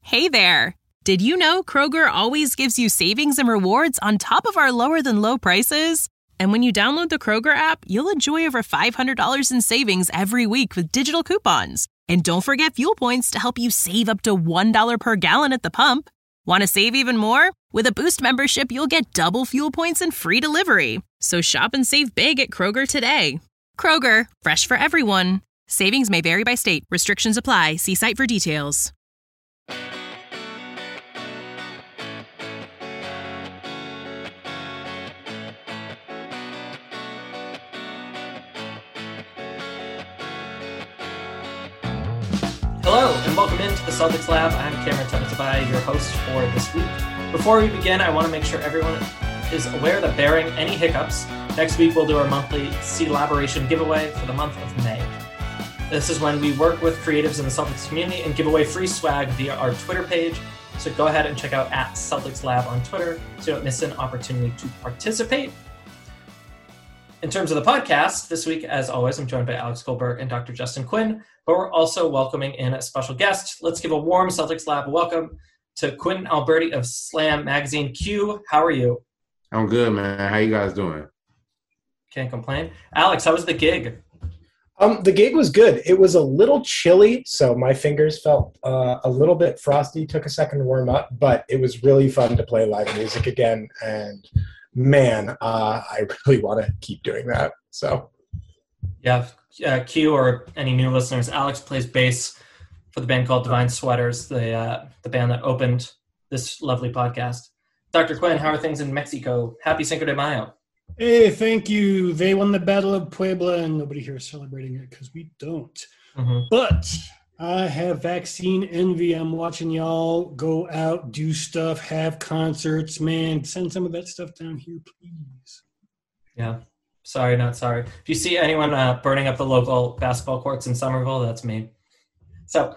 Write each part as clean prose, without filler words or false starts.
Hey there! Did you know Kroger always gives you savings and rewards on top of our lower-than-low prices? And when you download the Kroger app, you'll enjoy over $500 in savings every week with digital coupons. And don't forget fuel points to help you save up to $1 per gallon at the pump. Want to save even more? With a Boost membership, you'll get double fuel points and free delivery. So shop and save big at Kroger today. Kroger, fresh for everyone. Savings may vary by state. Restrictions apply. See site for details. Hello, and welcome into the Celtics Lab. I'm Cameron Tabatabai, your host for this week. Before we begin, I want to make sure everyone is aware that barring any hiccups, next week we'll do our monthly Seedlaboration giveaway for the month of May. This is when we work with creatives in the Celtics community and give away free swag via our Twitter page. So go ahead and check out @CelticsLab on Twitter so you don't miss an opportunity to participate. In terms of the podcast, this week, as always, I'm joined by Alex Goldberg and Dr. Justin Quinn, but we're also welcoming in a special guest. Let's give a warm Celtics Lab welcome to Quentin Alberti of Slam Magazine. Q, how are you? I'm good, man. How you guys doing? Can't complain. Alex, how was the gig? The gig was good. It was a little chilly, so my fingers felt a little bit frosty. Took a second to warm up, but it was really fun to play live music again, and man, I really want to keep doing that. So, yeah, Q or any new listeners, Alex plays bass for the band called Divine Sweaters, the band that opened this lovely podcast. Dr. Quinn, how are things in Mexico? Happy Cinco de Mayo. Hey, thank you. They won the Battle of Puebla, and nobody here is celebrating it because we don't. Mm-hmm. But I have vaccine envy. I'm watching y'all go out, do stuff, have concerts. Man, send some of that stuff down here, please. Yeah. Sorry, not sorry. If you see anyone burning up the local basketball courts in Somerville, that's me. So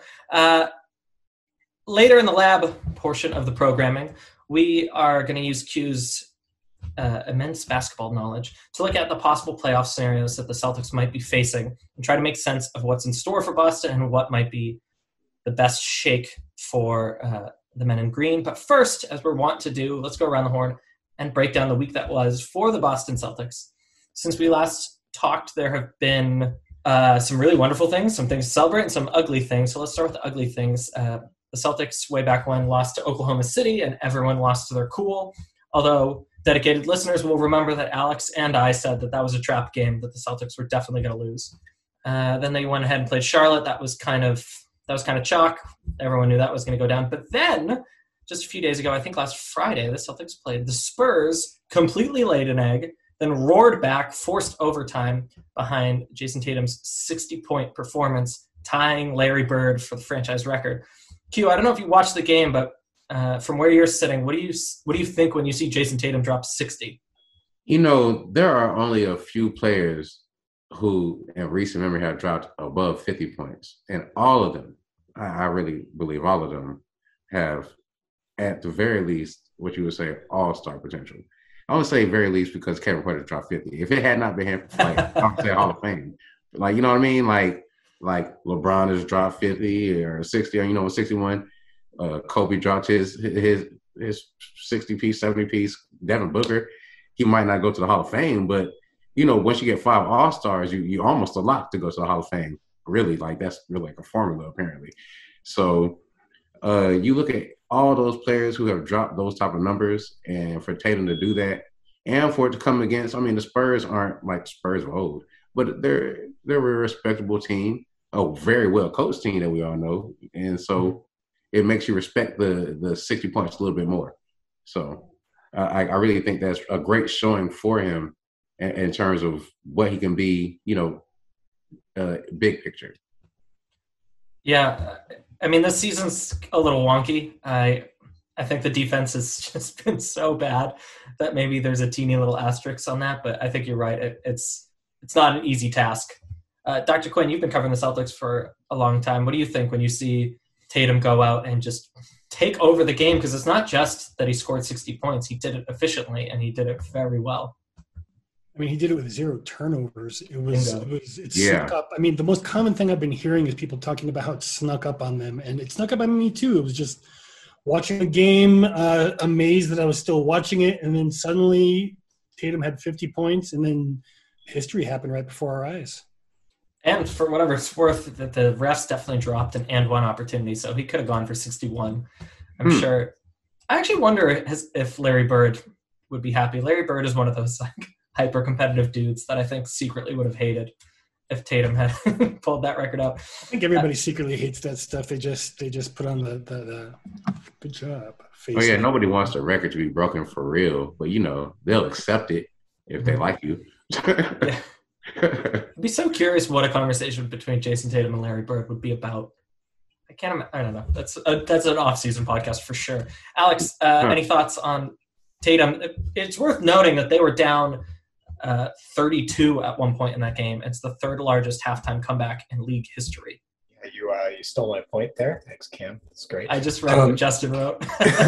later in the lab portion of the programming, we are going to use Q's immense basketball knowledge to look at the possible playoff scenarios that the Celtics might be facing and try to make sense of what's in store for Boston and what might be the best shake for the men in green. But first, as we're wont to do, let's go around the horn and break down the week that was for the Boston Celtics. Since we last talked, there have been some really wonderful things, some things to celebrate, and some ugly things. So let's start with the ugly things. The Celtics, way back when, lost to Oklahoma City, and everyone lost to their cool. Although dedicated listeners will remember that Alex and I said that was a trap game, that the Celtics were definitely going to lose. Then they went ahead and played Charlotte. That was kind of chalk. Everyone knew that was going to go down. But then, just a few days ago, I think last Friday, the Celtics played the Spurs, completely laid an egg, then roared back, forced overtime behind Jason Tatum's 60-point performance, tying Larry Bird for the franchise record. Q, I don't know if you watched the game, but from where you're sitting, what do you think when you see Jason Tatum drop 60? You know, there are only a few players who in recent memory have dropped above 50 points. And all of them, I really believe all of them have, at the very least, what you would say all-star potential. I would say very least because Kevin Porter dropped 50. If it had not been him, I would say Hall of Fame. Like, you know what I mean? Like LeBron has dropped 50 or 60, or 61. Kobe dropped his 60-piece, 70-piece. Devin Booker, he might not go to the Hall of Fame, but, once you get 5 All-Stars, you almost a lock to go to the Hall of Fame. Really, that's really like a formula, apparently. So you look at all those players who have dropped those type of numbers, and for Tatum to do that, and for it to come against, the Spurs aren't like the Spurs of old, but they're a respectable team, a very well-coached team that we all know, and so it makes you respect the 60 points a little bit more. So I really think that's a great showing for him in terms of what he can be, big picture. Yeah. This season's a little wonky. I think the defense has just been so bad that maybe there's a teeny little asterisk on that, but I think you're right. It's not an easy task. Dr. Quinn, you've been covering the Celtics for a long time. What do you think when you see Tatum go out and just take over the game? Because it's not just that he scored 60 points. He did it efficiently, and he did it very well. He did it with 0 turnovers. It yeah. snuck up. The most common thing I've been hearing is people talking about how it snuck up on them, and it snuck up on me too. It was just watching the game, amazed that I was still watching it, and then suddenly Tatum had 50 points, and then history happened right before our eyes. And for whatever it's worth, that the refs definitely dropped an and one opportunity, so he could have gone for 61. I'm sure. I actually wonder if Larry Bird would be happy. Larry Bird is one of those like hyper-competitive dudes that I think secretly would have hated if Tatum had pulled that record up. I think everybody secretly hates that stuff. They just put on the good job face. Oh yeah, nobody wants the record to be broken for real, but they'll accept it if they like you. Yeah. I'd be so curious what a conversation between Jason Tatum and Larry Bird would be about. I don't know. That's an off-season podcast for sure. Alex, any thoughts on Tatum? It's worth noting that they were down 32 at one point in that game. It's the third largest halftime comeback in league history. Yeah, you stole my point there. Thanks, Cam. That's great. I just read what Justin wrote.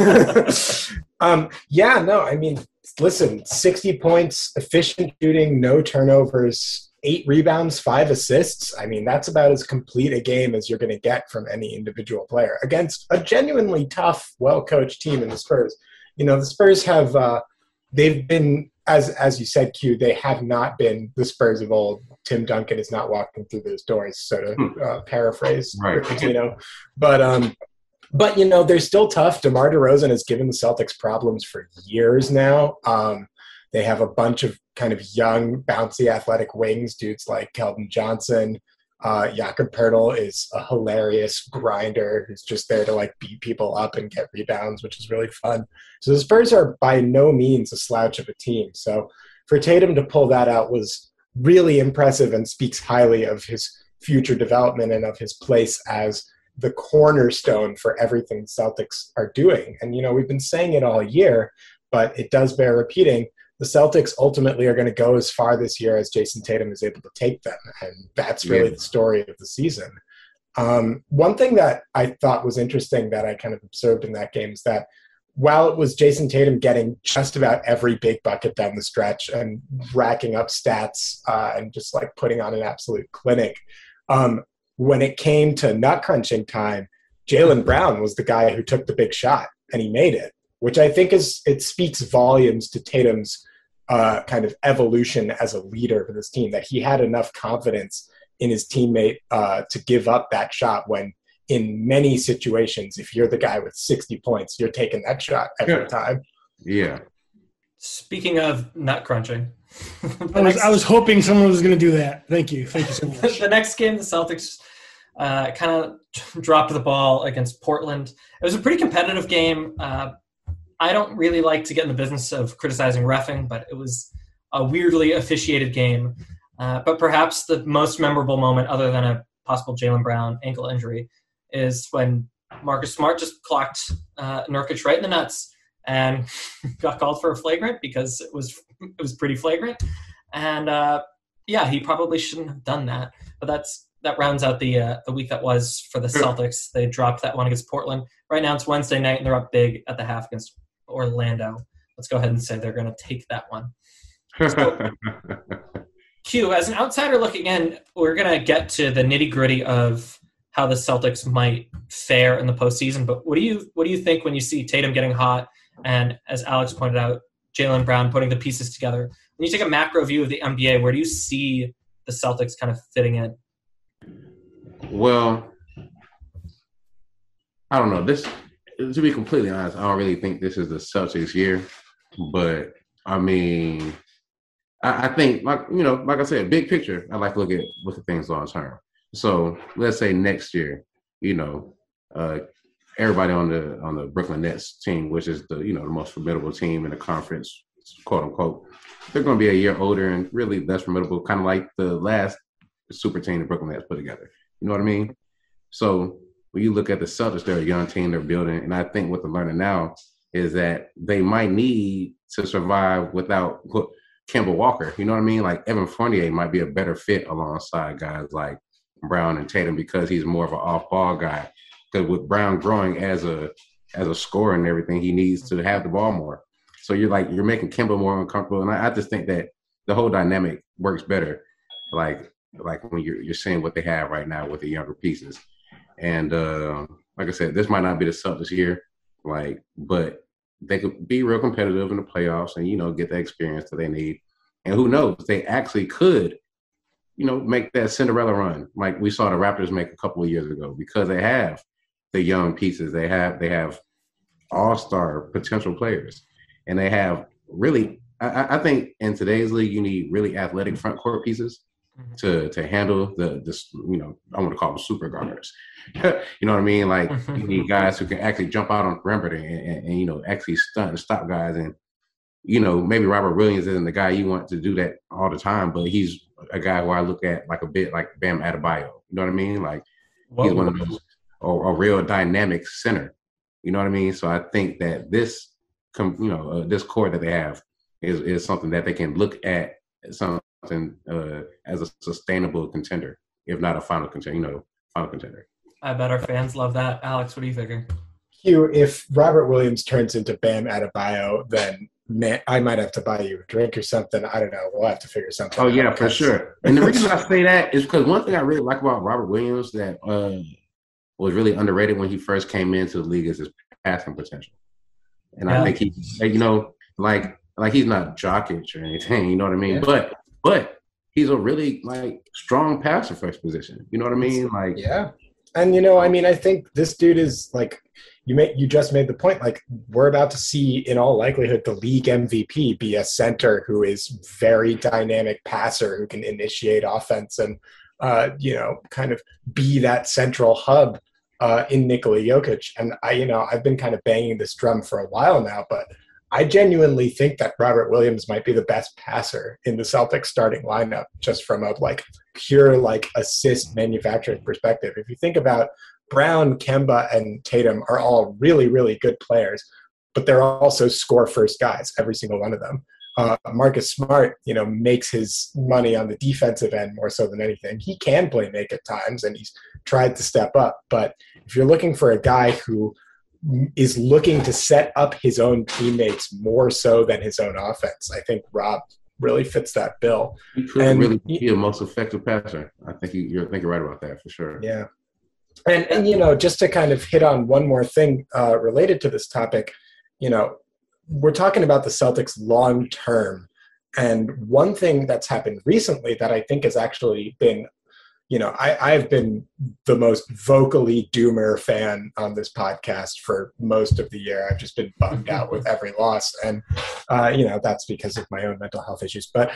Listen, 60 points, efficient shooting, no turnovers, 8 rebounds, 5 assists. I mean, that's about as complete a game as you're going to get from any individual player against a genuinely tough, well-coached team in the Spurs. The Spurs have they've been, as you said, Q, they have not been the Spurs of old. Tim Duncan is not walking through those doors, so to paraphrase Rick Pitino. But they're still tough. DeMar DeRozan has given the Celtics problems for years now. They have a bunch of kind of young, bouncy, athletic wings, dudes like Keldon Johnson. Jakob Poeltl is a hilarious grinder who's just there to like beat people up and get rebounds, which is really fun. So the Spurs are by no means a slouch of a team. So for Tatum to pull that out was really impressive and speaks highly of his future development and of his place as the cornerstone for everything the Celtics are doing. And, we've been saying it all year, but it does bear repeating. The Celtics ultimately are going to go as far this year as Jason Tatum is able to take them. And that's really the story of the season. One thing that I thought was interesting that I kind of observed in that game is that while it was Jason Tatum getting just about every big bucket down the stretch and racking up stats and just like putting on an absolute clinic, when it came to nut crunching time, Jaylen Brown was the guy who took the big shot and he made it, which I think it speaks volumes to Tatum's kind of evolution as a leader for this team, that he had enough confidence in his teammate to give up that shot when in many situations, if you're the guy with 60 points, you're taking that shot every time. Yeah. Speaking of nut crunching. I was hoping someone was going to do that. Thank you so much. The next game, the Celtics kind of dropped the ball against Portland. It was a pretty competitive game. I don't really like to get in the business of criticizing reffing, but it was a weirdly officiated game. But perhaps the most memorable moment, other than a possible Jaylen Brown ankle injury, is when Marcus Smart just clocked Nurkic right in the nuts and got called for a flagrant because it was pretty flagrant. And he probably shouldn't have done that. But that rounds out the week that was for the Celtics. They dropped that one against Portland. Right now it's Wednesday night and they're up big at the half against Orlando. Let's go ahead and say they're going to take that one. So, Q, as an outsider looking in, we're going to get to the nitty-gritty of how the Celtics might fare in the postseason. But what do you think when you see Tatum getting hot and, as Alex pointed out, Jaylen Brown putting the pieces together? When you take a macro view of the NBA, where do you see the Celtics kind of fitting in? Well, I don't know. To be completely honest, I don't really think this is the Celtics' year. But I mean, I think, like I said, big picture, I like to look at things long term. So let's say next year, everybody on the Brooklyn Nets team, which is the most formidable team in the conference, quote unquote, they're going to be a year older and really less formidable, kind of like the last super team the Brooklyn Nets put together. You know what I mean? So when you look at the Celtics, they're a young team, they're building, and I think what they're learning now is that they might need to survive without Kemba Walker. You know what I mean? Like Evan Fournier might be a better fit alongside guys like Brown and Tatum because he's more of an off-ball guy. Because with Brown growing as a scorer and everything, he needs to have the ball more. So you're making Kemba more uncomfortable, and I just think that the whole dynamic works better, like when you're seeing what they have right now with the younger pieces. And like I said, this might not be the Celtics year, Like, but they could be real competitive in the playoffs and, you know, get the experience that they need. And who knows, they actually could, you know, make that Cinderella run like we saw the Raptors make a couple of years ago, because they have the young pieces. They have all-star potential players. And they have really, I think in today's league, you need really athletic front court pieces to handle this, you know, I want to call them super guards. You know what I mean? Like, you need guys who can actually jump out on the perimeter and you know, actually stunt and stop guys. And, you know, maybe Robert Williams isn't the guy you want to do that all the time, but he's a guy who I look at like a bit like Bam Adebayo. You know what I mean? Like, he's one of those, a real dynamic center. You know what I mean? So I think that this, you know, this core that they have is something that they can look at something as a sustainable contender, if not a final contender. You know, final contender. I bet our fans love that. Alex, what do you figure? Hugh, if Robert Williams turns into Bam Adebayo, then I might have to buy you a drink or something. I don't know. We'll have to figure something out. Oh, yeah, for sure. And the reason I say that is because one thing I really like about Robert Williams that was really underrated when he first came into the league is his passing potential. And I think he's, you know, like he's not Jokic or anything, you know what I mean? Yeah. But he's a really, like, strong passer for his position. You know what I mean? Like, yeah. And, you know, I mean, I think this dude is, like, you just made the point, like, we're about to see, in all likelihood, the league MVP be a center who is very dynamic passer, who can initiate offense and, you know, kind of be that central hub in Nikola Jokic. And I've been kind of banging this drum for a while now, but I genuinely think that Robert Williams might be the best passer in the Celtics starting lineup, just from a like pure like assist manufacturing perspective. If you think about Brown, Kemba, and Tatum are all really, really good players, but they're also score first guys, every single one of them. Marcus Smart, you know, makes his money on the defensive end more so than anything. He can play make at times, and he's tried to step up. But if you're looking for a guy who is looking to set up his own teammates more so than his own offense, I think Rob really fits that bill. He could really be a most effective passer. I think you're right about that for sure. Yeah. And you know, just to kind of hit on one more thing related to this topic, you know, we're talking about the Celtics long term. And one thing that's happened recently that I think has actually been, you know, I've been the most vocally doomer fan on this podcast for most of the year. I've just been bummed out with every loss. And, you know, that's because of my own mental health issues. But,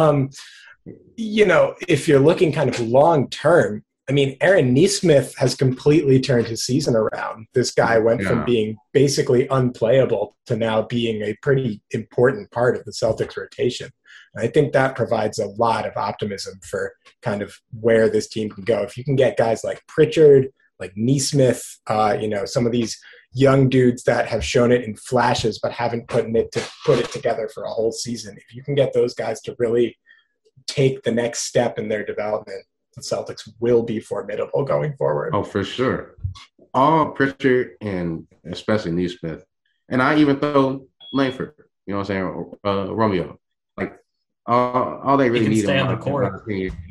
you know, if you're looking kind of long term, I mean, Aaron Nesmith has completely turned his season around. This guy went from being basically unplayable to now being a pretty important part of the Celtics rotation. And I think that provides a lot of optimism for kind of where this team can go. If you can get guys like Pritchard, like Nesmith, you know, some of these young dudes that have shown it in flashes but haven't put it together for a whole season. If you can get those guys to really take the next step in their development, the Celtics will be formidable going forward. Oh, for sure. All Pritchard and especially Nesmith. And I even throw Langford, you know what I'm saying, Romeo. Like, all they really need on the court.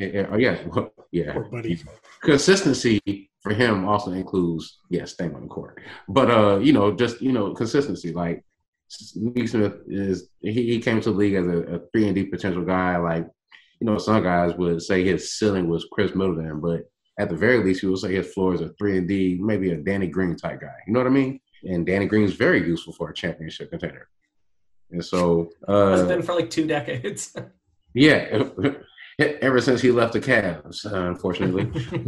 Yeah. Consistency for him also includes, staying on the court. But, you know, just, you know, consistency. Like, Nesmith he came to the league as a 3-and-D potential guy. Like, you know, some guys would say his ceiling was Chris Middleton, but at the very least, he would say his floor is a 3-and-D, maybe a Danny Green type guy. You know what I mean? And Danny Green is very useful for a championship contender. And so has been for like 2 decades. Yeah, ever since he left the Cavs, unfortunately.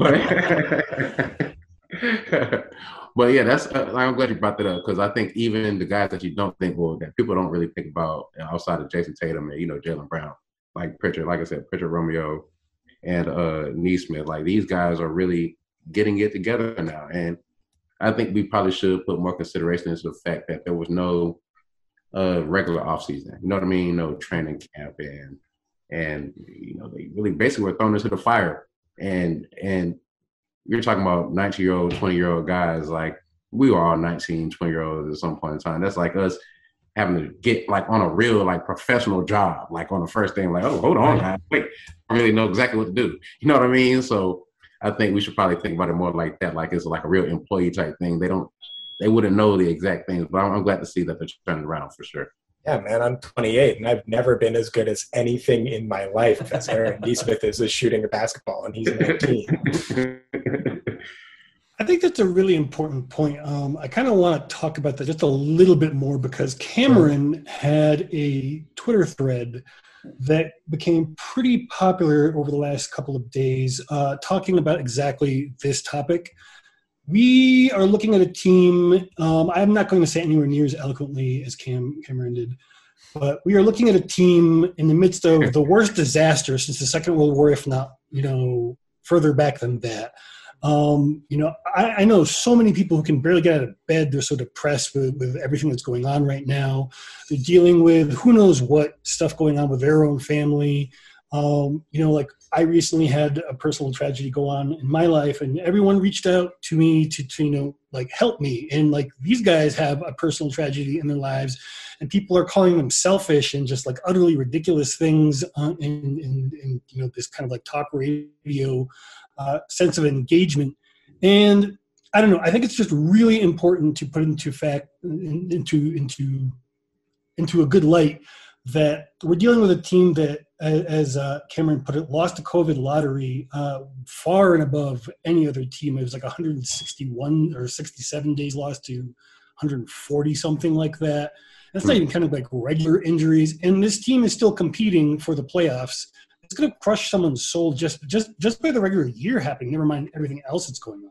But yeah, that's I'm glad you brought that up, because I think even the guys that you don't think, well, that people don't really think about outside of Jason Tatum and, you know, Jaylen Brown, like Pritchard, like I said, Pritchard, Romeo, and Nesmith, like these guys are really getting it together now. And I think we probably should put more consideration into the fact that there was no regular offseason. You know what I mean? No training camp, and you know, they really basically were thrown into the fire. And you're talking about 19-year-old, 20-year-old guys. Like, we were all 19, 20-year-olds at some point in time. That's like us having to get like on a real like professional job, like on the first thing, like, oh, hold on, guys, wait, I really know exactly what to do. You know what I mean? So I think we should probably think about it more like that, like it's like a real employee type thing. They don't they wouldn't know the exact things. But I'm glad to see that they're turning around for sure. Yeah, man, I'm 28, and I've never been as good as anything in my life as Aaron Nesmith is shooting a basketball, and he's 19. I think that's a really important point. I kind of want to talk about that just a little bit more because Cameron had a Twitter thread that became pretty popular over the last couple of days, talking about exactly this topic. We are looking at a team, I'm not going to say anywhere near as eloquently as Cameron did, but we are looking at a team in the midst of the worst disaster since the Second World War, if not, further back than that. I know so many people who can barely get out of bed. They're so depressed with everything that's going on right now. They're dealing with who knows what stuff going on with their own family. I recently had a personal tragedy go on in my life, and everyone reached out to me to help me. And these guys have a personal tragedy in their lives, and people are calling them selfish and just utterly ridiculous things in this kind of talk radio sense of engagement. And I don't know, I think it's just really important to put into a good light that we're dealing with a team that, as Cameron put it, lost the COVID lottery far and above any other team. It was 161 or 67 days lost to 140, something like that. That's not even kind of regular injuries. And this team is still competing for the playoffs. It's going to crush someone's soul just by the regular year happening, never mind everything else that's going on.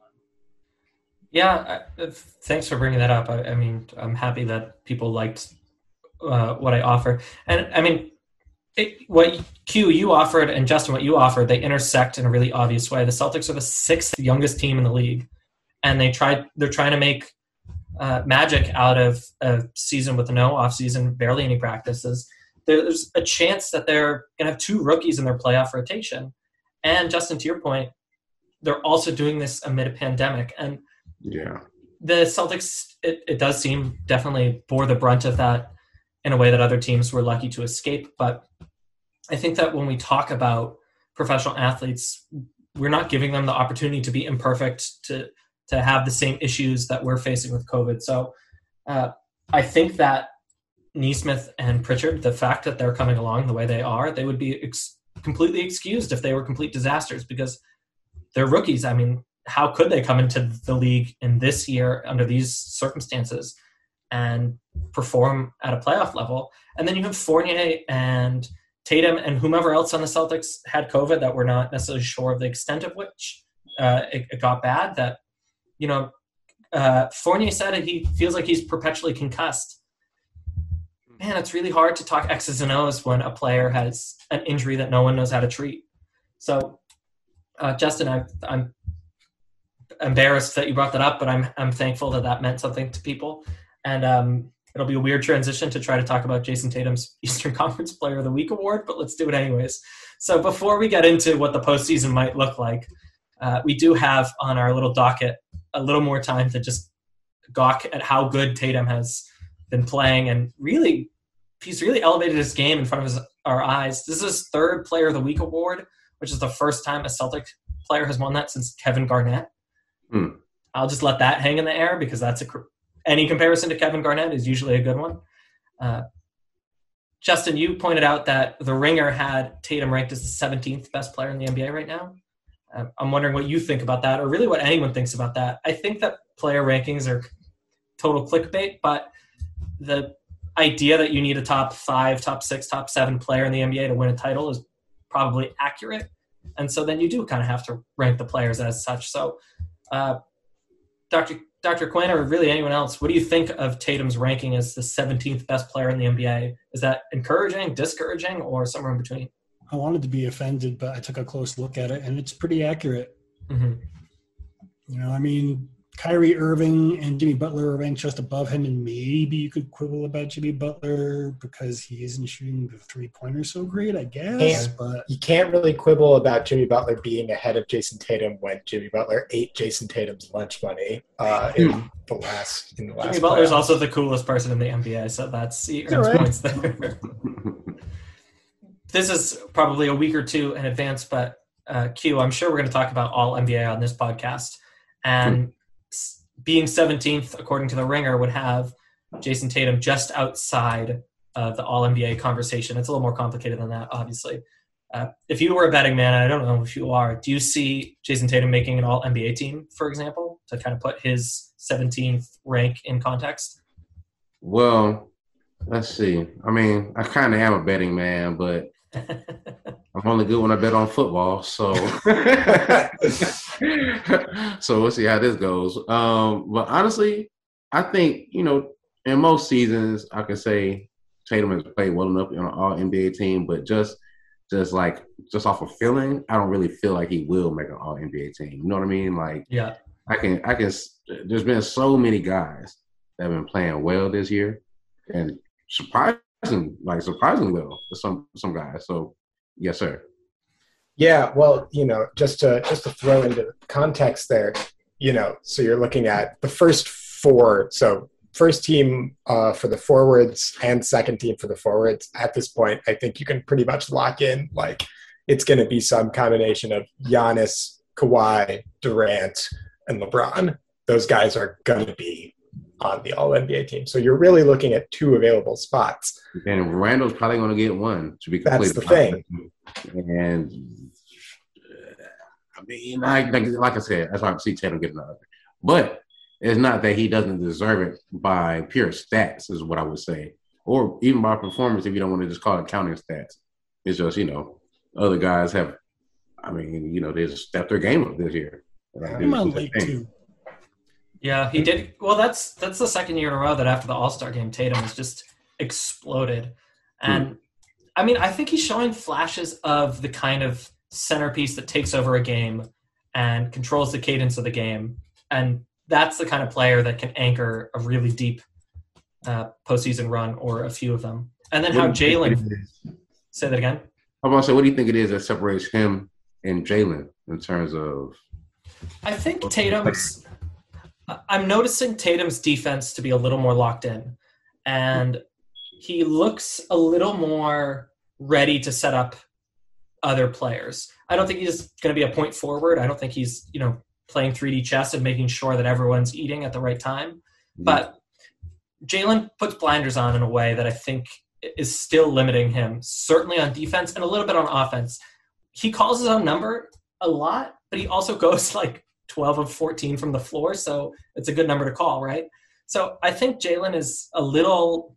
Yeah, thanks for bringing that up. I mean, I'm happy that people liked what I offer. And I mean, what Q you offered and Justin, what you offered, they intersect in a really obvious way. The Celtics are the 6th youngest team in the league, and they're trying to make magic out of a season with no off season, barely any practices. There's a chance that they're going to have 2 rookies in their playoff rotation. And Justin, to your point, they're also doing this amid a pandemic. And yeah, the Celtics, it does seem, definitely bore the brunt of that in a way that other teams were lucky to escape. But I think that when we talk about professional athletes, we're not giving them the opportunity to be imperfect, to have the same issues that we're facing with COVID. So I think that Nesmith and Pritchard, the fact that they're coming along the way they are, they would be completely excused if they were complete disasters because they're rookies. I mean, how could they come into the league in this year under these circumstances and perform at a playoff level? And then you have Fournier and Tatum and whomever else on the Celtics had COVID that we're not necessarily sure of the extent of which it got bad. That, Fournier said he feels like he's perpetually concussed. Man, it's really hard to talk X's and O's when a player has an injury that no one knows how to treat. So, Justin, I'm embarrassed that you brought that up, but I'm thankful that meant something to people. And it'll be a weird transition to try to talk about Jason Tatum's Eastern Conference Player of the Week award, but let's do it anyways. So before we get into what the postseason might look like, we do have on our little docket a little more time to just gawk at how good Tatum has been playing, and really, he's really elevated his game in front of our eyes. This is his 3rd Player of the Week award, which is the first time a Celtic player has won that since Kevin Garnett. I'll just let that hang in the air because that's any comparison to Kevin Garnett is usually a good one. Justin, you pointed out that The Ringer had Tatum ranked as the 17th best player in the NBA right now. I'm wondering what you think about that, or really what anyone thinks about that. I think that player rankings are total clickbait, but the idea that you need a top 5, top 6, top 7 player in the NBA to win a title is probably accurate. And so then you do kind of have to rank the players as such. So Dr. Quinn, or really anyone else, what do you think of Tatum's ranking as the 17th best player in the NBA? Is that encouraging, discouraging, or somewhere in between? I wanted to be offended, but I took a close look at it, and it's pretty accurate. Mm-hmm. Kyrie Irving and Jimmy Butler are ranked just above him, and maybe you could quibble about Jimmy Butler because he isn't shooting the 3-pointer so great, I guess. But you can't really quibble about Jimmy Butler being ahead of Jason Tatum when Jimmy Butler ate Jason Tatum's lunch money in the last. Jimmy Butler is also the coolest person in the NBA, so that's points there. This is probably a week or two in advance, but Q, I'm sure we're going to talk about all NBA on this podcast. And being 17th, according to The Ringer, would have Jason Tatum just outside of the All-NBA conversation. It's a little more complicated than that, obviously. If you were a betting man, I don't know if you are, do you see Jason Tatum making an All-NBA team, for example, to kind of put his 17th rank in context? Well, let's see. I mean, I kind of am a betting man, but I'm only good when I bet on football. So, so we'll see how this goes. But honestly, I think, in most seasons, I can say Tatum has played well enough in an All-NBA team, but just off of feeling, I don't really feel like he will make an All-NBA team. You know what I mean? Like, yeah, I can. There's been so many guys that have been playing well this year, and surprisingly well for some guys. So, yes, sir. Yeah, well, just to throw into context there, so you're looking at the first four. So first team for the forwards and second team for the forwards. At this point, I think you can pretty much lock in, like, it's going to be some combination of Giannis, Kawhi, Durant, and LeBron. Those guys are going to be on the All-NBA team. So you're really looking at two available spots. And Randall's probably going to get one, to be completely honest. That's the thing. And, I mean, like I said, that's why I see Tatum getting another. But it's not that he doesn't deserve it by pure stats, is what I would say. Or even by performance, if you don't want to just call it counting stats. It's just, other guys have, they just stepped their game up this year. I'm on late too. Yeah, he did. Well, that's the second year in a row that after the All-Star game, Tatum has just exploded. And, I think he's showing flashes of the kind of centerpiece that takes over a game and controls the cadence of the game. And that's the kind of player that can anchor a really deep postseason run, or a few of them. And then how Jalen – say that again? I was going to say, what do you think it is that separates him and Jalen in terms of – I think I'm noticing Tatum's defense to be a little more locked in. And he looks a little more ready to set up other players. I don't think he's going to be a point forward. I don't think he's, playing 3D chess and making sure that everyone's eating at the right time. But Jalen puts blinders on in a way that I think is still limiting him, certainly on defense and a little bit on offense. He calls his own number a lot, but he also goes like 12 of 14 from the floor, so it's a good number to call, right? So I think Jalen is a little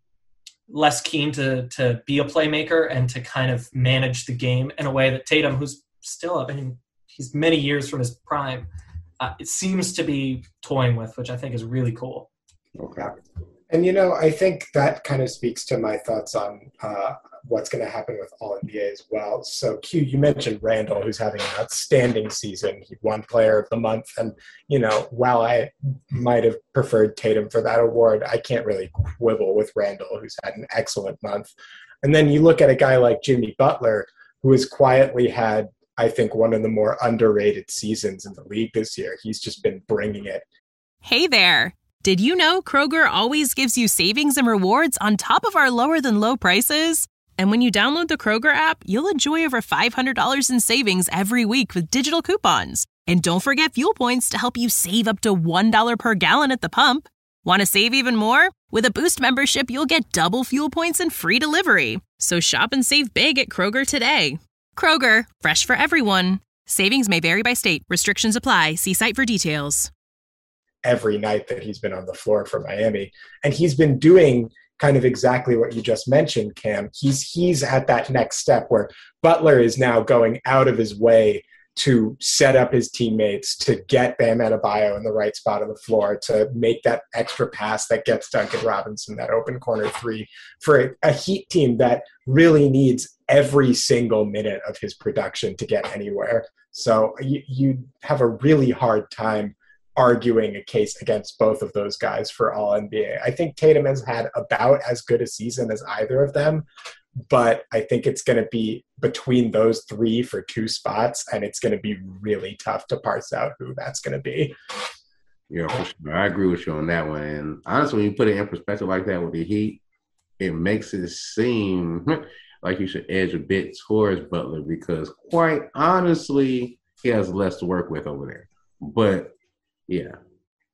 less keen to be a playmaker and to kind of manage the game in a way that Tatum, who's still, he's many years from his prime, it seems to be toying with, which I think is really cool. Okay. And, I think that kind of speaks to my thoughts on what's going to happen with All-NBA as well. So, Q, you mentioned Randall, who's having an outstanding season. He won Player of the Month. And, while I might have preferred Tatum for that award, I can't really quibble with Randall, who's had an excellent month. And then you look at a guy like Jimmy Butler, who has quietly had, I think, one of the more underrated seasons in the league this year. He's just been bringing it. Hey there. Did you know Kroger always gives you savings and rewards on top of our lower than low prices? And when you download the Kroger app, you'll enjoy over $500 in savings every week with digital coupons. And don't forget fuel points to help you save up to $1 per gallon at the pump. Want to save even more? With a Boost membership, you'll get double fuel points and free delivery. So shop and save big at Kroger today. Kroger, fresh for everyone. Savings may vary by state. Restrictions apply. See site for details. Every night that he's been on the floor for Miami. And he's been doing kind of exactly what you just mentioned, Cam. He's at that next step where Butler is now going out of his way to set up his teammates, to get Bam Adebayo in the right spot on the floor, to make that extra pass that gets Duncan Robinson that open corner three for a Heat team that really needs every single minute of his production to get anywhere. So you have a really hard time arguing a case against both of those guys for All-NBA. I think Tatum has had about as good a season as either of them, but I think it's going to be between those three for two spots, and it's going to be really tough to parse out who that's going to be. Yeah, for sure. I agree with you on that one. And honestly, when you put it in perspective like that with the Heat, it makes it seem like you should edge a bit towards Butler because, quite honestly, he has less to work with over there. But, yeah.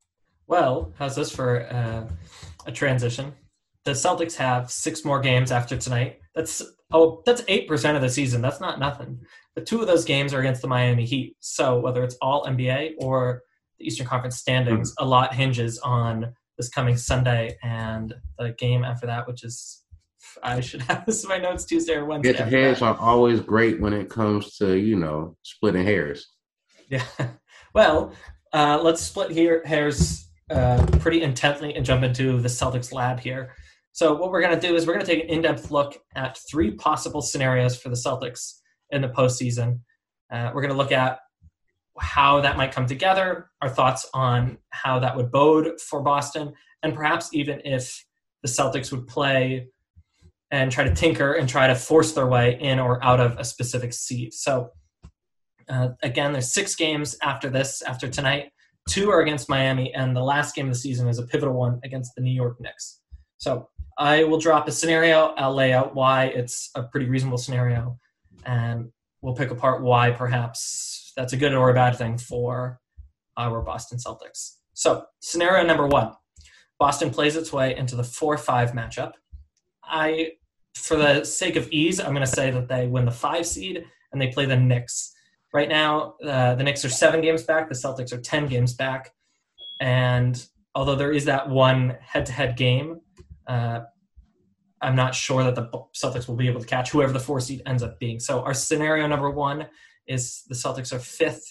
Well, how's this for a transition? The Celtics have 6 more games after tonight. That's 8% of the season. That's not nothing. But 2 of those games are against the Miami Heat. So whether it's all NBA or the Eastern Conference standings, a lot hinges on this coming Sunday and the game after that, which is, I should have this in my notes, Tuesday or Wednesday. Get your heads are always great when it comes to, splitting hairs. Yeah. Well, let's split hairs pretty intently and jump into the Celtics lab here. So what we're going to do is we're going to take an in-depth look at 3 possible scenarios for the Celtics in the postseason. We're going to look at how that might come together, our thoughts on how that would bode for Boston, and perhaps even if the Celtics would play and try to tinker and try to force their way in or out of a specific seed. So again, there's 6 games after tonight. 2 are against Miami, and the last game of the season is a pivotal one against the New York Knicks. So I will drop a scenario. I'll lay out why it's a pretty reasonable scenario, and we'll pick apart why perhaps that's a good or a bad thing for our Boston Celtics. So scenario number 1, Boston plays its way into the 4-5 matchup. For the sake of ease, I'm going to say that they win the 5 seed and they play the Knicks. Right now, the Knicks are 7 games back. The Celtics are 10 games back. And although there is that one head-to-head game, I'm not sure that the Celtics will be able to catch whoever the 4 seed ends up being. So our scenario number 1 is the Celtics are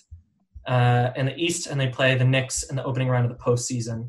5th in the East, and they play the Knicks in the opening round of the postseason.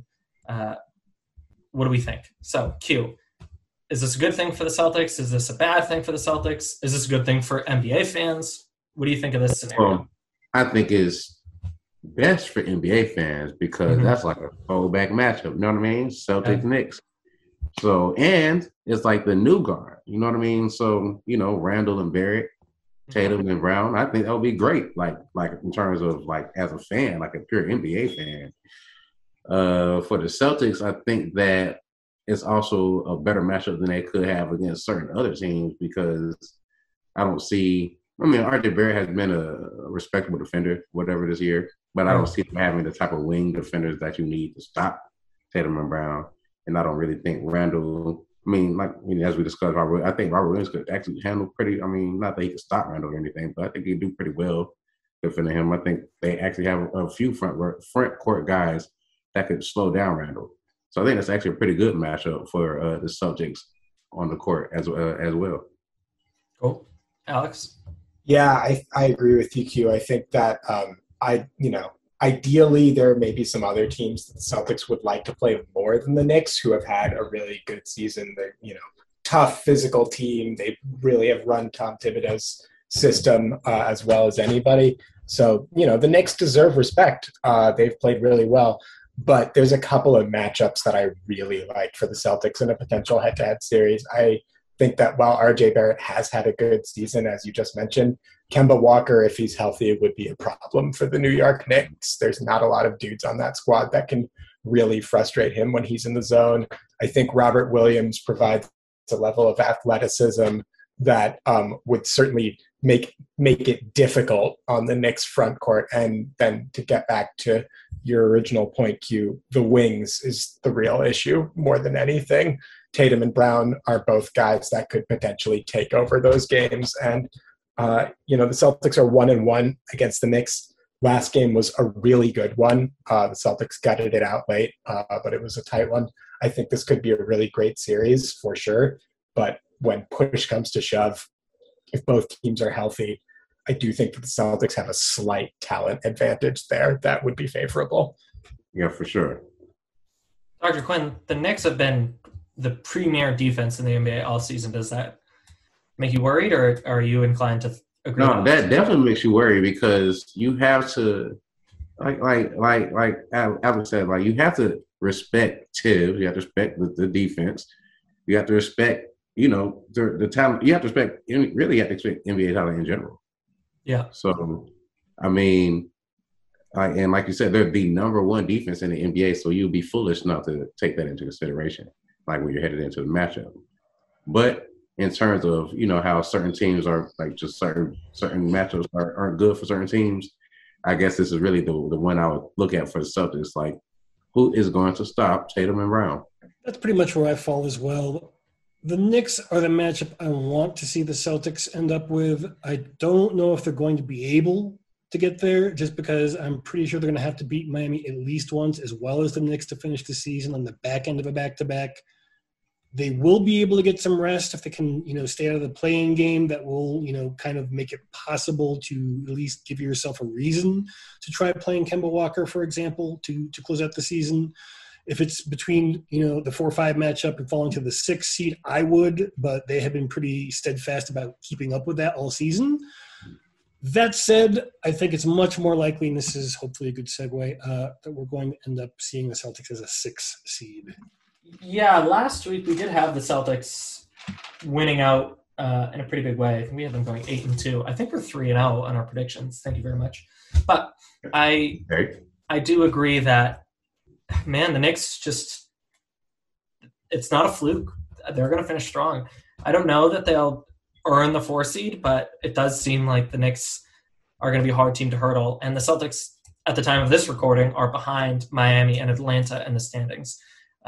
What do we think? So, Q, is this a good thing for the Celtics? Is this a bad thing for the Celtics? Is this a good thing for NBA fans? What do you think of this scenario? Well, I think it's best for NBA fans because that's like a throwback matchup. You know what I mean? Celtics, Knicks. So, and it's like the new guard. You know what I mean? So, Randall and Barrett, Tatum and Brown. I think that would be great. Like in terms of like as a fan, like a pure NBA fan. For the Celtics, I think that it's also a better matchup than they could have against certain other teams because I don't see. RJ Barrett has been a respectable defender, whatever this year, but I don't see them having the type of wing defenders that you need to stop Tatum and Brown. And I don't really think Randall. As we discussed, I think Robert Williams could actually handle pretty. Not that he could stop Randall or anything, but I think he'd do pretty well defending him. I think they actually have a few front court guys that could slow down Randall. So I think that's actually a pretty good matchup for the Celtics on the court as well. Cool. Alex? Yeah, I agree with you, Q. I think that ideally there may be some other teams that the Celtics would like to play more than the Knicks, who have had a really good season. They're, tough physical team. They really have run Tom Thibodeau's system as well as anybody. So, the Knicks deserve respect. They've played really well. But there's a couple of matchups that I really like for the Celtics in a potential head-to-head series. I think that while RJ Barrett has had a good season, as you just mentioned, Kemba Walker, if he's healthy, would be a problem for the New York Knicks. There's not a lot of dudes on that squad that can really frustrate him when he's in the zone. I think Robert Williams provides a level of athleticism that would certainly make it difficult on the Knicks front court. And then to get back to your original point, Q, the wings is the real issue more than anything. Tatum and Brown are both guys that could potentially take over those games. And, the Celtics are 1-1 against the Knicks. Last game was a really good one. The Celtics gutted it out late, but it was a tight one. I think this could be a really great series for sure. But when push comes to shove, if both teams are healthy, I do think that the Celtics have a slight talent advantage there that would be favorable. Yeah, for sure. Dr. Quinn, the Knicks have been the premier defense in the NBA all season. Does that make you worried, or are you inclined to agree? No, that definitely makes you worry because you have to, like Alex said, you have to respect Tibbs. You have to respect the defense. You have to respect, the talent. You have to respect, really have to respect NBA talent in general. Yeah. So, and like you said, they're the number 1 defense in the NBA, so you'd be foolish not to take that into consideration, like when you're headed into the matchup. But in terms of, how certain teams are, like just certain matchups aren't good for certain teams, I guess this is really the one I would look at for the Celtics. Like, who is going to stop Tatum and Brown. That's pretty much where I fall as well. The Knicks are the matchup I want to see the Celtics end up with. I don't know if they're going to be able to get there, just because I'm pretty sure they're going to have to beat Miami at least once, as well as the Knicks, to finish the season on the back end of a back-to-back. They will be able to get some rest if they can, stay out of the play-in game. That will, kind of make it possible to at least give yourself a reason to try playing Kemba Walker, for example, to close out the season. If it's between, the 4-5 matchup and falling to the 6th seed, I would, but they have been pretty steadfast about keeping up with that all season. That said, I think it's much more likely, and this is hopefully a good segue, that we're going to end up seeing the Celtics as a 6th seed. Yeah, last week we did have the Celtics winning out in a pretty big way. I think we had them going 8-2. I think we're 3-0 on our predictions. Thank you very much. But I do agree that, man, the Knicks just – it's not a fluke. They're going to finish strong. I don't know that they'll earn the 4 seed, but it does seem like the Knicks are going to be a hard team to hurdle. And the Celtics, at the time of this recording, are behind Miami and Atlanta in the standings.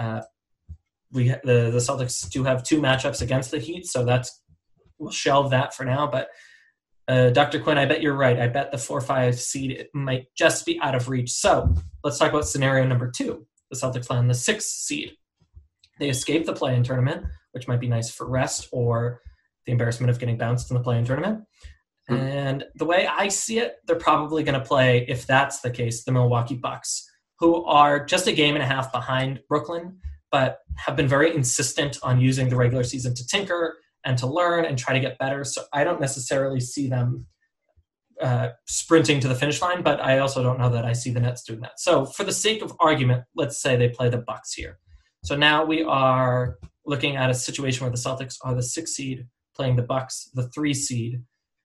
The Celtics do have 2 matchups against the Heat, so we'll shelve that for now. But Dr. Quinn, I bet you're right. I bet the 4-5 seed might just be out of reach. So let's talk about scenario number 2. The Celtics land the 6th seed. They escape the play-in tournament, which might be nice for rest or the embarrassment of getting bounced in the play-in tournament. Mm-hmm. And the way I see it, they're probably going to play, if that's the case, the Milwaukee Bucks, who are just a game and a half behind Brooklyn, but have been very insistent on using the regular season to tinker and to learn and try to get better. So I don't necessarily see them sprinting to the finish line, but I also don't know that I see the Nets doing that. So for the sake of argument, let's say they play the Bucks here. So now we are looking at a situation where the Celtics are the 6th seed playing the Bucks, the 3 seed.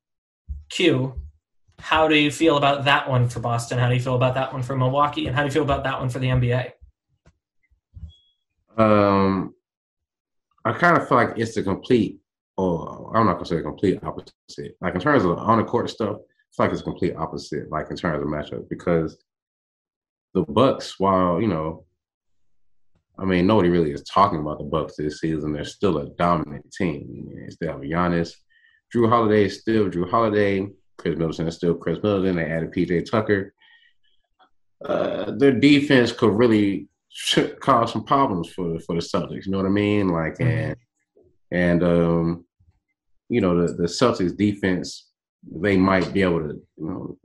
Q, how do you feel about that one for Boston? How do you feel about that one for Milwaukee? And how do you feel about that one for the NBA? I kind of feel like it's the complete, or I'm not going to say the complete opposite. Like in terms of on the court stuff, it's like it's a complete opposite, like in terms of matchup, because the Bucks, while, nobody really is talking about the Bucks this season, they're still a dominant team. They still have Giannis. Drew Holiday is still Drew Holiday. Chris Middleton is still Chris Middleton. They added PJ Tucker. Their defense could really cause some problems for the Celtics. You know what I mean? Like, the Celtics defense, they might be able to,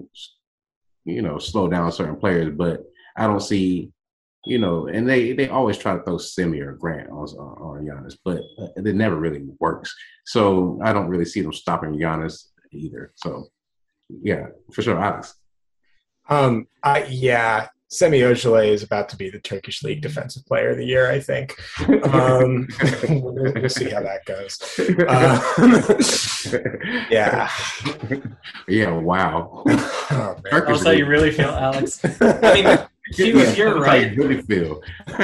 slow down certain players, but I don't see, and they always try to throw Semi or Grant on Giannis, but it never really works. So I don't really see them stopping Giannis either. So yeah, for sure, Alex. Semi Ojeleye is about to be the Turkish League Defensive Player of the Year, I think. We'll see how that goes. Yeah. Yeah, wow. Oh, That's how you really feel, Alex. I mean, Q, if you're right. How you really feel.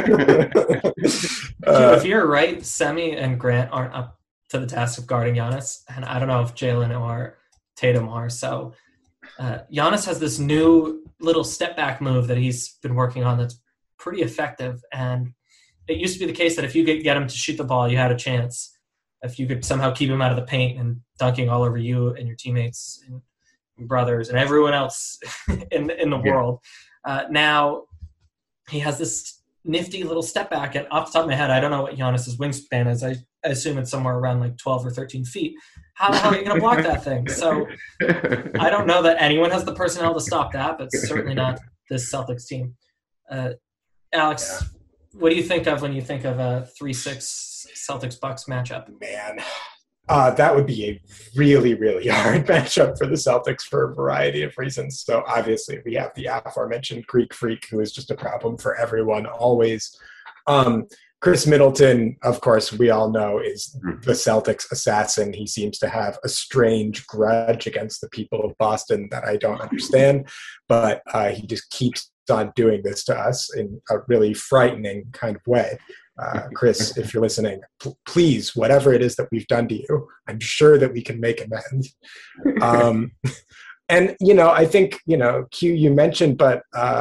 If you're right, Semi and Grant aren't up to the task of guarding Giannis, and I don't know if Jalen or Tatum are. So Giannis has this new little step back move that he's been working on that's pretty effective. And it used to be the case that if you could get him to shoot the ball, you had a chance. If you could somehow keep him out of the paint and dunking all over you and your teammates and brothers and everyone else in the world. Now he has this nifty little step back, and off the top of my head, I don't know what Giannis's wingspan is. I assume it's somewhere around like 12 or 13 feet. How the hell are you going to block that thing? So I don't know that anyone has the personnel to stop that, but certainly not this Celtics team. Alex, what do you think of when you think of a 3-6 Celtics-Bucks matchup? Man, that would be a really, really hard matchup for the Celtics for a variety of reasons. So obviously we have the aforementioned Greek Freak, who is just a problem for everyone always. Chris Middleton, of course, we all know is the Celtics assassin. He seems to have a strange grudge against the people of Boston that I don't understand, but he just keeps on doing this to us in a really frightening kind of way. Chris, if you're listening, please, whatever it is that we've done to you, I'm sure that we can make amends. And, I think, Q, you mentioned, but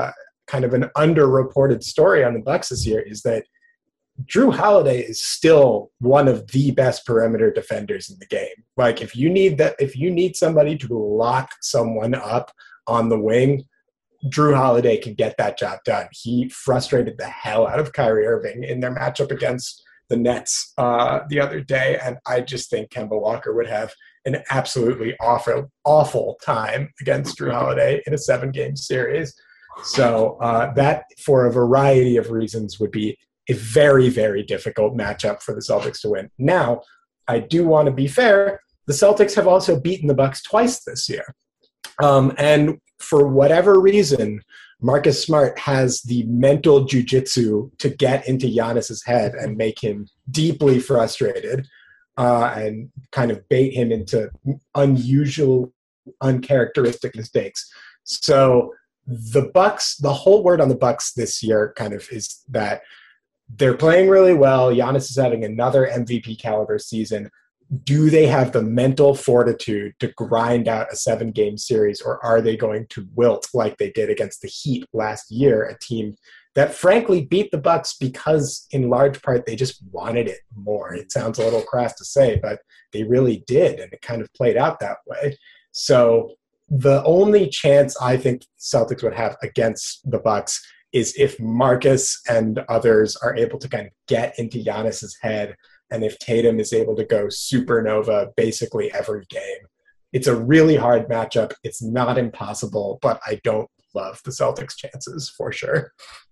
kind of an underreported story on the Bucks this year is that Drew Holiday is still one of the best perimeter defenders in the game. Like if you need somebody to lock someone up on the wing, Drew Holiday can get that job done. He frustrated the hell out of Kyrie Irving in their matchup against the Nets the other day, and I just think Kemba Walker would have an absolutely awful time against Drew Holiday in a 7-game series. So that, for a variety of reasons, would be a very, very difficult matchup for the Celtics to win. Now, I do want to be fair. The Celtics have also beaten the Bucks twice this year. And for whatever reason, Marcus Smart has the mental jujitsu to get into Giannis's head and make him deeply frustrated and kind of bait him into unusual, uncharacteristic mistakes. So the Bucks, the whole word on the Bucks this year kind of is that they're playing really well. Giannis is having another MVP caliber season. Do they have the mental fortitude to grind out a 7-game series, or are they going to wilt like they did against the Heat last year, a team that frankly beat the Bucks because in large part they just wanted it more? It sounds a little crass to say, but they really did, and it kind of played out that way. So the only chance I think Celtics would have against the Bucks is if Marcus and others are able to kind of get into Giannis's head, and if Tatum is able to go supernova basically every game. It's a really hard matchup. It's not impossible, but I don't love the Celtics' chances for sure.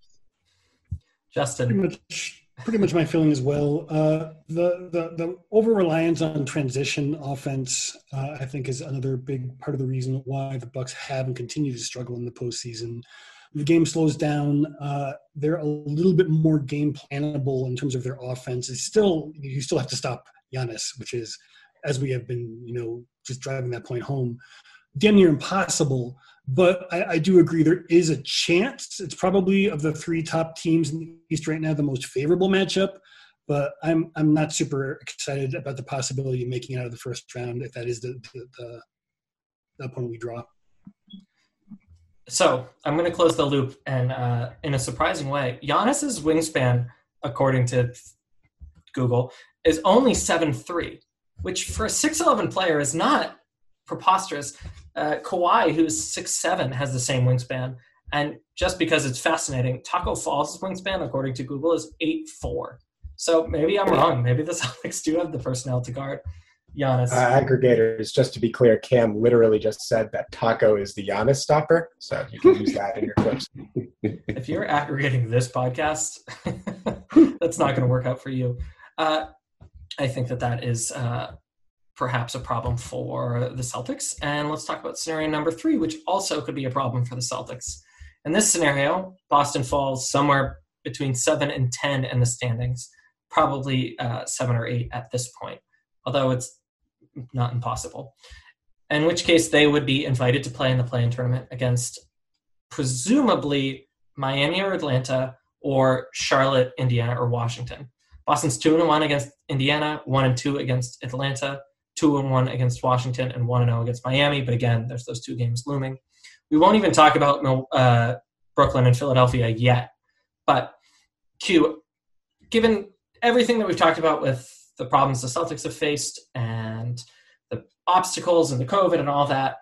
Justin. Pretty much my feeling as well. The over-reliance on transition offense, I think, is another big part of the reason why the Bucks have and continue to struggle in the postseason. The game slows down. They're a little bit more game plannable in terms of their offense. You still have to stop Giannis, which is, as we have been, just driving that point home, damn near impossible. But I do agree there is a chance. It's probably, of the 3 top teams in the East right now, the most favorable matchup. But I'm not super excited about the possibility of making it out of the first round if that is the opponent we draw. So I'm going to close the loop, and in a surprising way, Giannis's wingspan, according to Google, is only 7'3", which for a 6'11" player is not preposterous. Kawhi, who's 6'7", has the same wingspan, and just because it's fascinating, Taco Fall's wingspan, according to Google, is 8'4". So maybe I'm wrong. Maybe the Celtics do have the personnel to guard Giannis. Aggregators, just to be clear, Cam literally just said that Taco is the Giannis stopper, so you can use that in your clips. If you're aggregating this podcast, that's not going to work out for you. I think that is perhaps a problem for the Celtics. And let's talk about scenario number 3, which also could be a problem for the Celtics. In this scenario, Boston falls somewhere between 7 and 10 in the standings, probably 7 or 8 at this point, although it's not impossible. In which case, they would be invited to play in the play-in tournament against presumably Miami or Atlanta or Charlotte, Indiana, or Washington. Boston's 2-1 against Indiana, 1-2 against Atlanta, 2-1 against Washington, and 1-0 against Miami. But again, there's those 2 games looming. We won't even talk about Brooklyn and Philadelphia yet. But Q, given everything that we've talked about with the problems the Celtics have faced and the obstacles and the COVID and all that,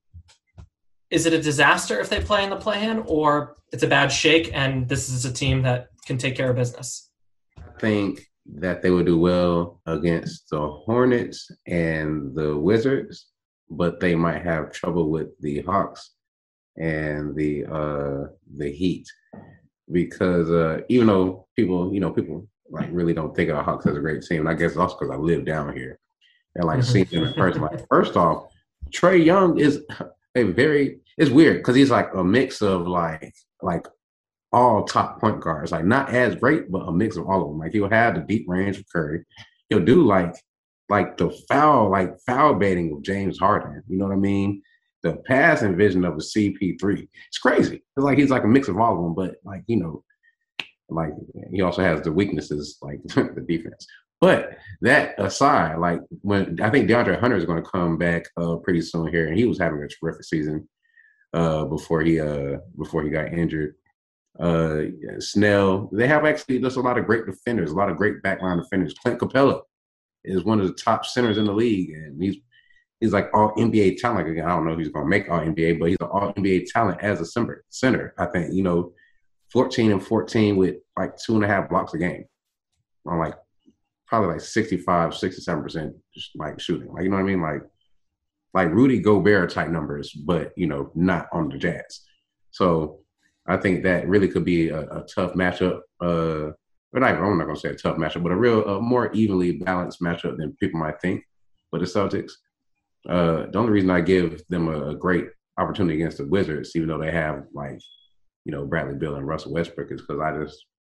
is it a disaster if they play in the play-in, or it's a bad shake and this is a team that can take care of business? I think that they would do well against the Hornets and the Wizards, but they might have trouble with the Hawks and the Heat, because even though people like really don't think of the Hawks as a great team, and I guess it's also because I live down here and like seeing them in person. Like, first off, Trae Young is it's weird because he's like a mix of like all top point guards, like not as great, but a mix of all of them. Like he'll have the deep range of Curry. He'll do like the foul baiting of James Harden. You know what I mean? The passing vision of a CP3. It's crazy. It's like he's like a mix of all of them, but like, like he also has the weaknesses like the defense. But that aside, like when I think DeAndre Hunter is going to come back pretty soon here, and he was having a terrific season before he got injured. Snell. They have actually just a lot of great defenders, a lot of great backline defenders. Clint Capella is one of the top centers in the league, and he's like all NBA talent. Again, I don't know if he's going to make all NBA, but he's an all NBA talent as a center. I think 14 and 14 with like 2.5 blocks a game on like probably like 65, 67% just like shooting. Like, you know what I mean? Like Rudy Gobert type numbers, but not on the Jazz. So I think that really could be a tough matchup. I'm not going to say a tough matchup, but a more evenly balanced matchup than people might think for the Celtics. The only reason I give them a great opportunity against the Wizards, even though they have Bradley Beal and Russell Westbrook, is because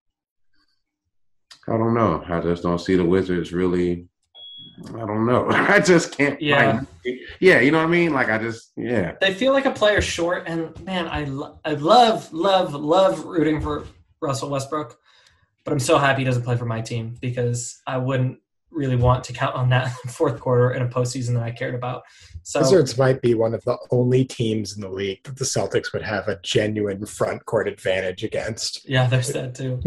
I don't know. I just don't see the Wizards really. I don't know. I just can't. Yeah. You know what I mean? Yeah. They feel like a player short, and man, I love rooting for Russell Westbrook, but I'm so happy he doesn't play for my team because I wouldn't really want to count on that fourth quarter in a postseason that I cared about. So Wizards might be one of the only teams in the league that the Celtics would have a genuine front court advantage against. Yeah, there's that too.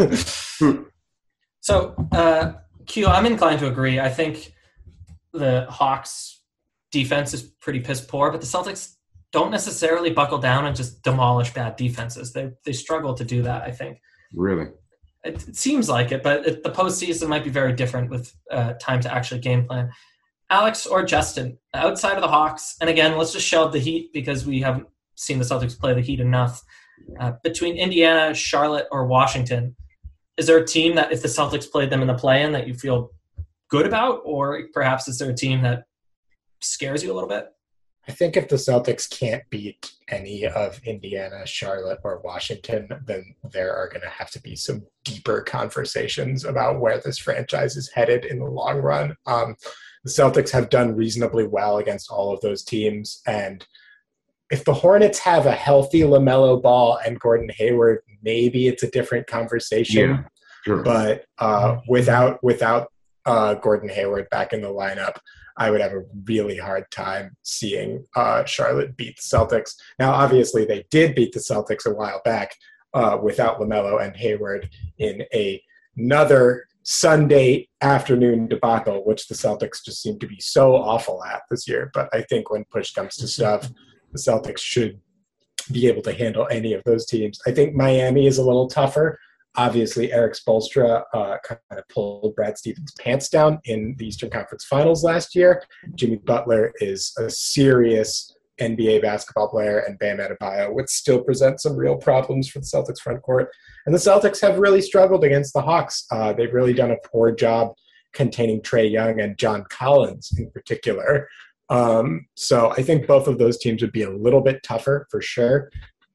So, Q, I'm inclined to agree. I think the Hawks defense is pretty piss poor, but the Celtics don't necessarily buckle down and just demolish bad defenses. They struggle to do that, I think. Really? It seems like it, but the postseason might be very different with time to actually game plan. Alex or Justin, outside of the Hawks, and again, let's just shelve the Heat because we haven't seen the Celtics play the Heat enough. Between Indiana, Charlotte, or Washington, is there a team that if the Celtics played them in the play-in that you feel good about, or perhaps is there a team that scares you a little bit? I think if the Celtics can't beat any of Indiana, Charlotte, or Washington, then there are going to have to be some deeper conversations about where this franchise is headed in the long run. The Celtics have done reasonably well against all of those teams, and if the Hornets have a healthy LaMelo Ball and Gordon Hayward, maybe it's a different conversation. Yeah, sure. But without Gordon Hayward back in the lineup, I would have a really hard time seeing Charlotte beat the Celtics. Now, obviously, they did beat the Celtics a while back without LaMelo and Hayward in another Sunday afternoon debacle, which the Celtics just seem to be so awful at this year. But I think when push comes to shove, the Celtics should be able to handle any of those teams. I think Miami is a little tougher. Obviously, Eric Spoelstra kind of pulled Brad Stevens' pants down in the Eastern Conference Finals last year. Jimmy Butler is a serious NBA basketball player, and Bam Adebayo would still present some real problems for the Celtics front court. And the Celtics have really struggled against the Hawks. They've really done a poor job containing Trae Young and John Collins in particular. So I think both of those teams would be a little bit tougher for sure.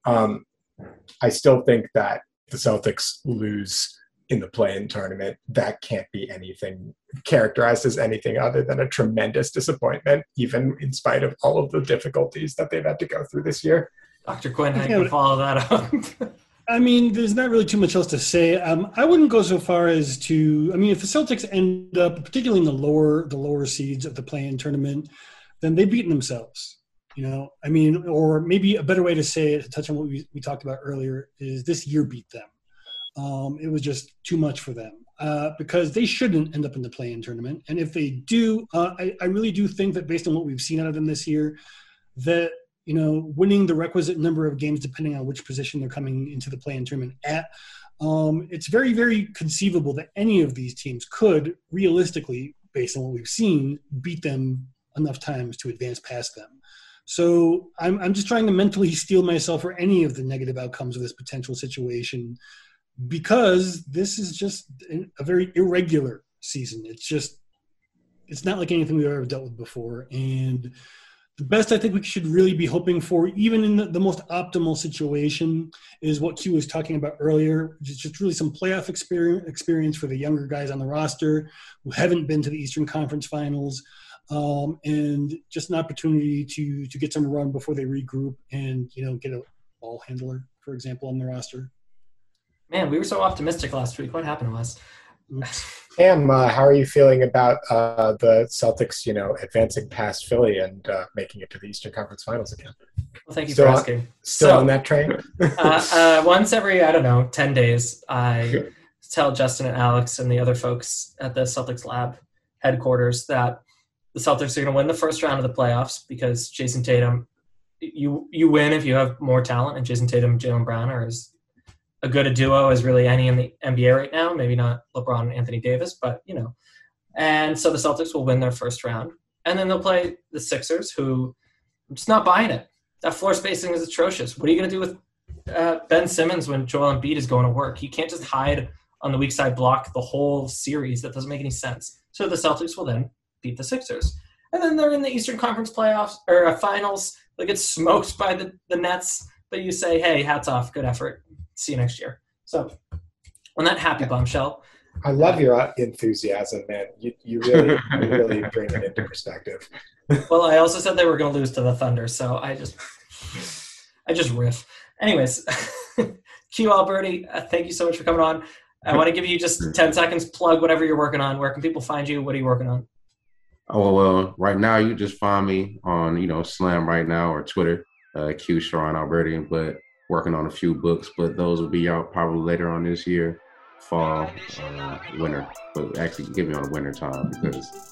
I still think that the Celtics lose in the play-in tournament, that can't be anything characterized as anything other than a tremendous disappointment, even in spite of all of the difficulties that they've had to go through this year. Dr. Quinn, how can follow that up? I mean, there's not really too much else to say. I wouldn't go so far as to, if the Celtics end up, particularly in the lower seeds of the play-in tournament, then they've beaten themselves. Or maybe a better way to say it, to touch on what we talked about earlier, is this year beat them. It was just too much for them because they shouldn't end up in the play-in tournament. And if they do, I really do think that based on what we've seen out of them this year, that, winning the requisite number of games, depending on which position they're coming into the play-in tournament at, it's very, very conceivable that any of these teams could realistically, based on what we've seen, beat them enough times to advance past them. So I'm just trying to mentally steel myself for any of the negative outcomes of this potential situation, because this is just a very irregular season. It's not like anything we've ever dealt with before. And the best I think we should really be hoping for, even in the most optimal situation, is what Q was talking about earlier, which is just really some playoff experience for the younger guys on the roster who haven't been to the Eastern Conference Finals, and just an opportunity to get some run before they regroup and, get a ball handler, for example, on the roster. Man, we were so optimistic last week. What happened to us? Cam, how are you feeling about the Celtics, advancing past Philly and making it to the Eastern Conference Finals again? Well, thank you for asking. Still on that train? Once every, 10 days, I tell Justin and Alex and the other folks at the Celtics Lab headquarters that the Celtics are going to win the first round of the playoffs because Jason Tatum, you win if you have more talent, and Jason Tatum and Jaylen Brown are as a good a duo as really any in the NBA right now. Maybe not LeBron and Anthony Davis, but, And so the Celtics will win their first round. And then they'll play the Sixers, who I'm just not buying it. That floor spacing is atrocious. What are you going to do with Ben Simmons when Joel Embiid is going to work? You can't just hide on the weak side block the whole series. That doesn't make any sense. So the Celtics will then beat the Sixers. And then they're in the Eastern Conference playoffs or finals. They get smoked by the Nets, but you say, hey, hats off, good effort. See you next year. So on that happy bombshell. I love your enthusiasm, man. You really bring it into perspective. Well, I also said they were going to lose to the Thunder, so I just riff. Anyways, Q Alberti, thank you so much for coming on. I want to give you just 10 seconds, plug whatever you're working on. Where can people find you? What are you working on? Oh, well, right now you just find me on, Slam right now or Twitter, Q Sharon Alberti, but working on a few books, but those will be out probably later on this year, fall, winter. But actually give me on winter time because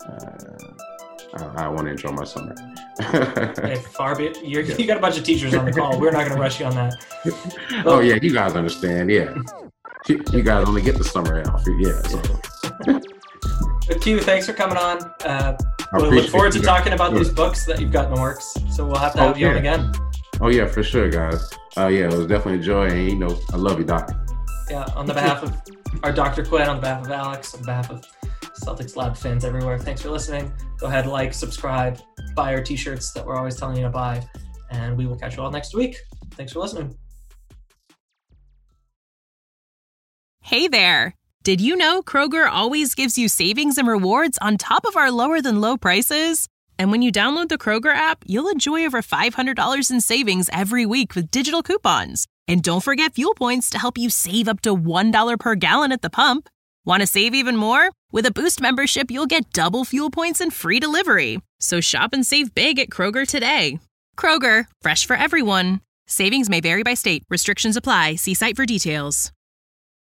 I want to enjoy my summer. Hey, far be it. You got a bunch of teachers on the call. We're not going to rush you on that. Oh, yeah, you guys understand, yeah. You guys only get the summer off, yeah. So. Q, thanks for coming on. We'll look forward to talking about these books that you've got in the works. So we'll have to have you on again. Oh, yeah, for sure, guys. It was definitely a joy, and, I love you, Doc. Yeah, on the behalf of our Dr. Quinn, on behalf of Alex, on behalf of Celtics Lab fans everywhere, thanks for listening. Go ahead, like, subscribe, buy our t-shirts that we're always telling you to buy, and we will catch you all next week. Thanks for listening. Hey there. Did you know Kroger always gives you savings and rewards on top of our lower than low prices? And when you download the Kroger app, you'll enjoy over $500 in savings every week with digital coupons. And don't forget fuel points to help you save up to $1 per gallon at the pump. Want to save even more? With a Boost membership, you'll get double fuel points and free delivery. So shop and save big at Kroger today. Kroger, fresh for everyone. Savings may vary by state. Restrictions apply. See site for details.